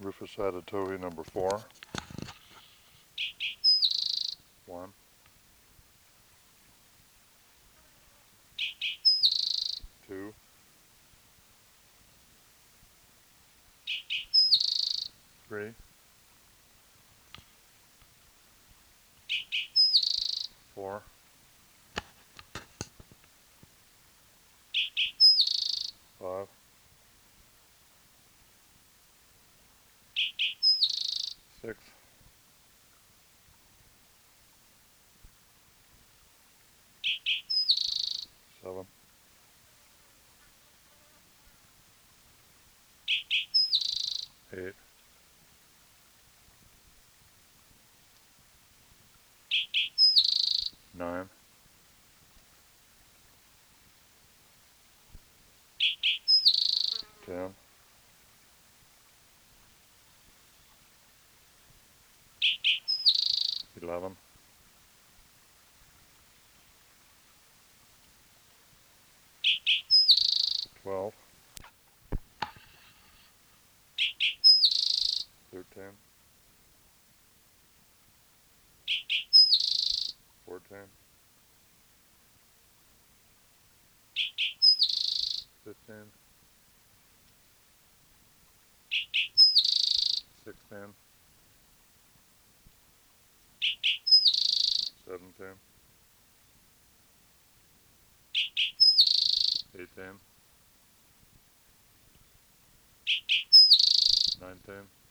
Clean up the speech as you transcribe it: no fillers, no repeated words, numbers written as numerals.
Rufous sided towhee number 4. 1, 2, 3, 4, 5, 6, 7, 8, 9, 10, 11, 12, 13, 14, 15, 16, 17, 18, 19,